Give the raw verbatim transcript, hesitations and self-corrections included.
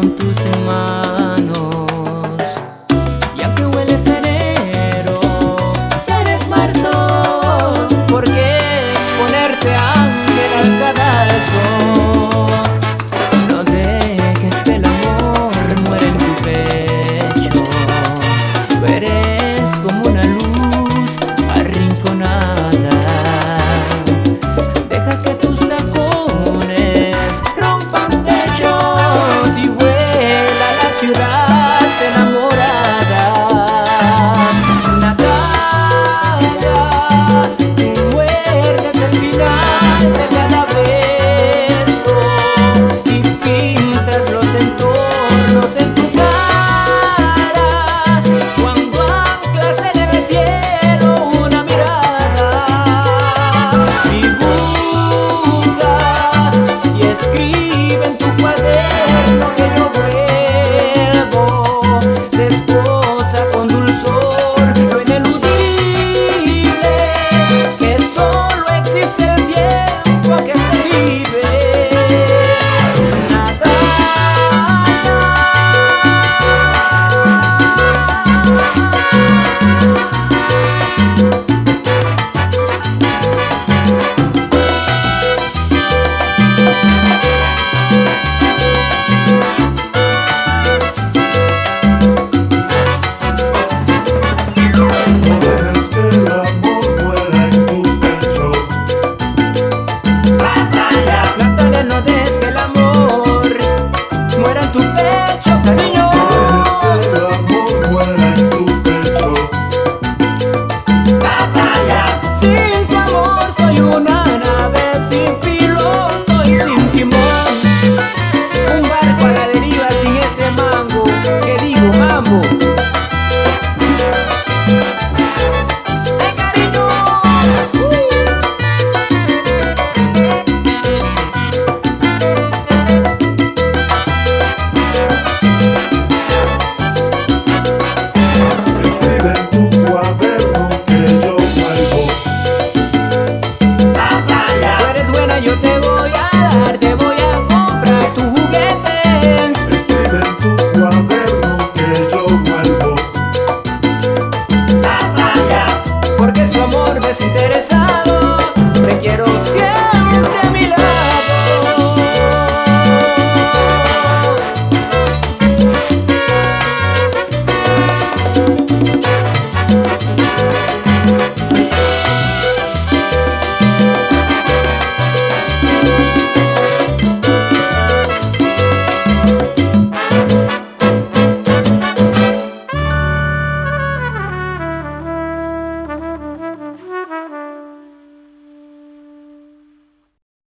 con tus manos. Y aunque hueles a enero, ya eres marzo. ¿Por qué exponerte, ángel, al cadalso? No dejes que el amor muera en tu pecho. Tú eres como una luz arrinconada. Deja que tus tacones rompan techos y vuela a la ciudad enamorada. Natalia, tú muerdes el final de cada beso y pintas los entornos en tu cara. Cuando anclas en el cielo una mirada, dibuja y escribe en tu cuaderno que